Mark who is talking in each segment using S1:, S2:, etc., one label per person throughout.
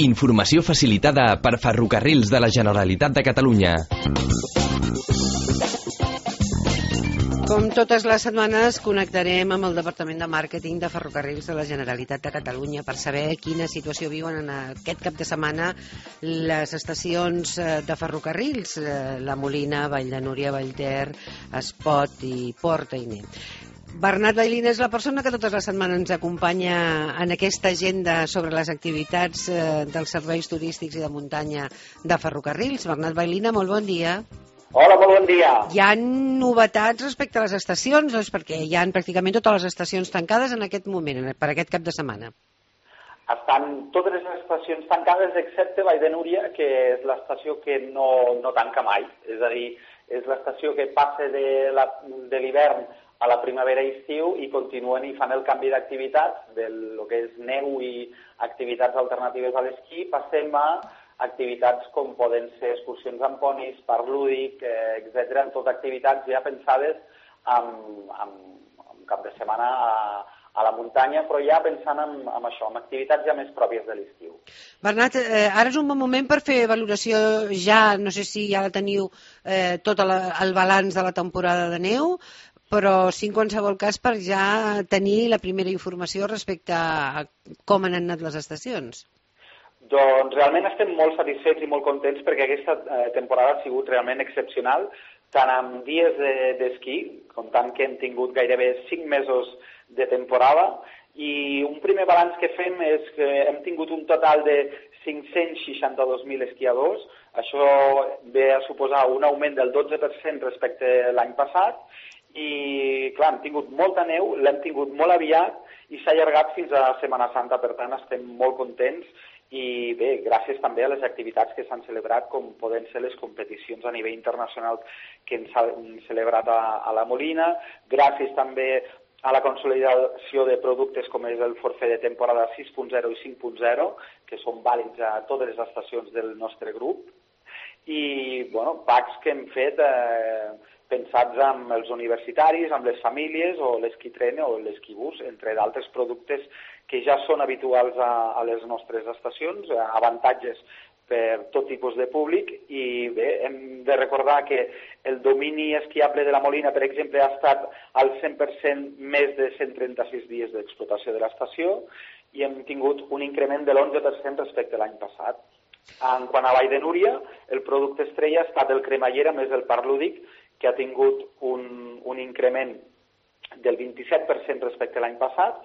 S1: Informació facilitada per Ferrocarrils de la Generalitat de Catalunya.
S2: Com totes les setmanes, connectarem amb el Departament de Màrqueting de Ferrocarrils de la Generalitat de Catalunya per saber quina situació viuen en aquest cap de setmana les estacions de ferrocarrils, la Molina, Vall de Núria, Vallter, Espot i Port-Einer. Bernat Bailina és la persona que totes les setmanes ens acompanya en aquesta agenda sobre les activitats dels serveis turístics i de muntanya de ferrocarrils. Bernat Bailina, molt bon dia.
S3: Hola, molt bon dia.
S2: Hi ha novetats respecte a les estacions, no? És perquè hi ha pràcticament totes les estacions tancades en aquest moment, per aquest cap de setmana.
S3: Estan totes les estacions tancades excepte Vall de Núria, que és l'estació que no tanca mai. És a dir, és l'estació que passa de l'hivern a la primavera i estiu i continuen i fan el canvi d'activitats del que és neu i activitats alternatives a l'esquí. Passem a activitats com poden ser excursions amb ponis, parc lúdic, etc. Tot activitats ja pensades en cap de setmana a la muntanya, però ja pensant en això, en activitats ja més pròpies de l'estiu.
S2: Bernat, ara és un bon moment per fer valoració ja, no sé si ja teniu tot el balanç de la temporada de neu, però sí en qualsevol cas per ja tenir la primera informació respecte a com han anat les estacions.
S3: Doncs realment estem molt satisfets i molt contents perquè aquesta temporada ha sigut realment excepcional, tant amb dies d'esquí, comptant que hem tingut gairebé 5 mesos de temporada, i un primer balanç que fem és que hem tingut un total de 562.000 esquiadors. Això ve a suposar un augment del 12% respecte a l'any passat, i clar, hem tingut molta neu, l'hem tingut molt aviat i s'ha allargat fins a Setmana Santa, per tant estem molt contents. I bé, gràcies també a les activitats que s'han celebrat, com poden ser les competicions a nivell internacional que s'han celebrat a la Molina, gràcies també a la consolidació de productes com és el forfait de temporada 6.0 i 5.0, que són vàlids a totes les estacions del nostre grup, i bueno, packs que hem fet pensats amb els universitaris, amb les famílies, o l'esquí tren o l'esquibús, entre d'altres productes que ja són habituals a les nostres estacions, avantatges per tot tipus de públic. I bé, hem de recordar que el domini esquiable de la Molina, per exemple, ha estat al 100% més de 136 dies d'explotació de l'estació i hem tingut un increment de l'11% respecte a l'any passat. En quant a Vall de Núria, el producte estrella ha estat el cremallera més el parc lúdic, que ha tingut un increment del 27% respecte a l'any passat,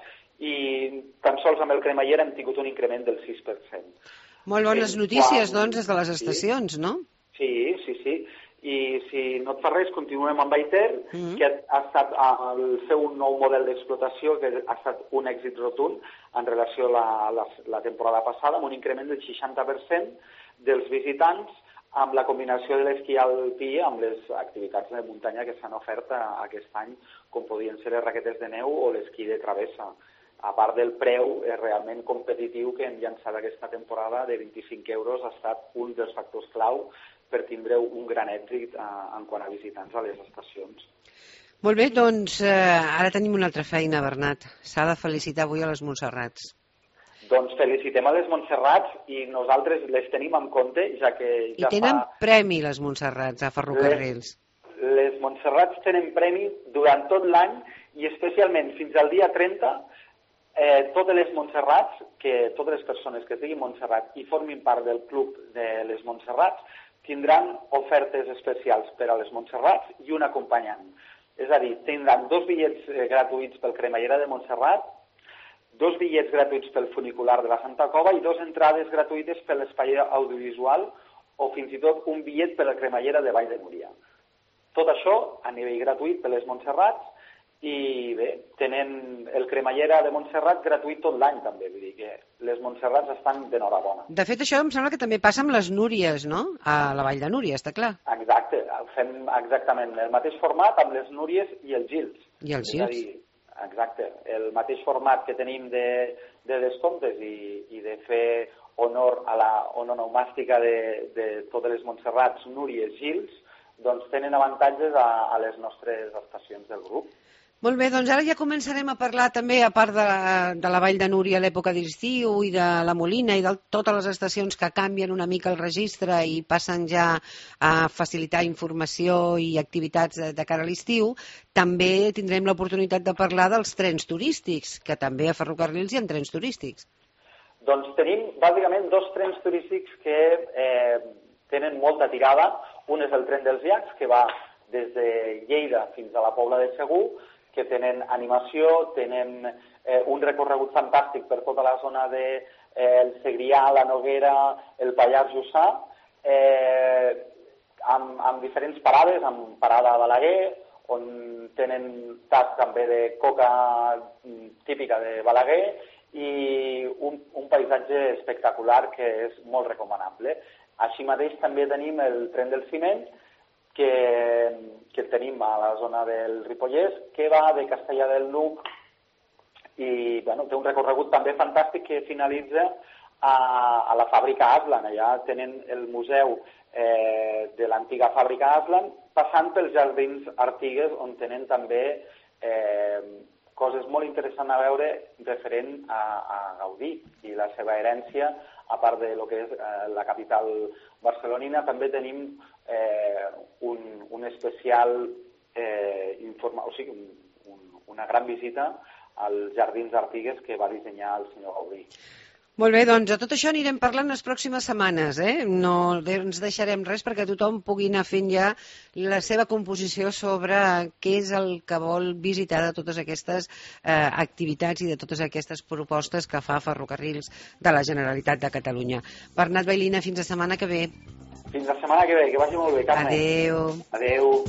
S3: i tan sols amb el cremallera hem tingut un increment del 6%.
S2: Molt bones notícies, doncs, des de les estacions, no?
S3: Sí. I si no et fa res, continuem amb Vallter, que ha estat el seu nou model d'explotació, que ha estat un èxit rotund en relació a la temporada passada, amb un increment del 60% dels visitants, amb la combinació de l'esquí alpí amb les activitats de muntanya que s'han ofert aquest any, com podien ser les raquetes de neu o l'esquí de travessa. A part del preu realment competitiu que hem llançat aquesta temporada de 25 euros, ha estat un dels factors clau per tindre un gran èxit en quant a visitants a les estacions.
S2: Molt bé, doncs ara tenim una altra feina, Bernat. S'ha de felicitar avui a les Montserrats.
S3: Doncs felicitem a les Montserrats i nosaltres les tenim en compte, ja que ja
S2: I tenen premi les Montserrats a Ferrocarrils.
S3: Les Montserrats tenen premi durant tot l'any i especialment fins al dia 30, totes les Montserrats, totes les persones que siguin Montserrat i formin part del club de les Montserrats, tindran ofertes especials per a les Montserrats i un acompanyant. És a dir, tindran 2 bitllets gratuïts pel cremallera de Montserrat, 2 bitllets gratuïts pel funicular de la Santa Cova i 2 entrades gratuïtes per l'espai audiovisual o fins i tot un bitllet per la cremallera de Vall de Núria. Tot això a nivell gratuït per les Montserrats i bé, tenen el cremallera de Montserrat gratuït tot l'any també, vull dir que les Montserrats estan d'enhorabona.
S2: De fet, això em sembla que també passa amb les Núries, no? A la Vall de Núria, està clar.
S3: Exacte, fem exactament el mateix format amb les Núries i els Gils.
S2: I els Gils.
S3: Exacte, el mateix format que tenim de descomptes i de fer honor a la ononomàstica de totes les Montserrats, Núries, Gils, doncs tenen avantatges a les nostres estacions del grup.
S2: Molt bé, doncs ara ja començarem a parlar també, a part de la Vall de Núria a l'època d'estiu i de la Molina i de totes les estacions que canvien una mica el registre i passen ja a facilitar informació i activitats de cara a l'estiu, també tindrem l'oportunitat de parlar dels trens turístics, que també a Ferrocarrils hi ha trens turístics.
S3: Doncs tenim bàsicament 2 trens turístics que tenen molta tirada. Un és el tren dels llacs, que va des de Lleida fins a la Pobla de Segur, que tenen animació, tenen un recorregut fantàstic per tota la zona del Segrià, la Noguera, el Pallars Jussà, amb diferents parades, amb parada a Balaguer, on tenen tas també de coca típica de Balaguer i un paisatge espectacular que és molt recomanable. Així mateix també tenim el tren del ciment, que tenim a la zona del Ripollès, que va de Castellar del Nuc i té un recorregut també fantàstic que finalitza a la fàbrica Aslan. Allà tenen el museu de l'antiga fàbrica Aslan, passant pels jardins Artigues, on tenen també coses molt interessants a veure referent a Gaudí i la seva herència, a part de lo que és la capital barcelonina. També tenim un especial una gran visita als Jardins Artigues que va dissenyar el senyor Gaudí.
S2: Molt bé, doncs de tot això anirem parlant les pròximes setmanes, No ens deixarem res perquè tothom pugui anar fent ja la seva composició sobre què és el que vol visitar de totes aquestes activitats i de totes aquestes propostes que fa Ferrocarrils de la Generalitat de Catalunya. Bernat Bailina, fins la setmana que ve.
S3: Fins la setmana que ve, que vagi molt bé, Carme.
S2: Adéu.
S3: Adéu.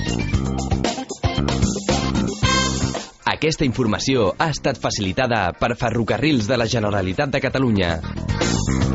S1: Aquesta informació ha estat facilitada per Ferrocarrils de la Generalitat de Catalunya.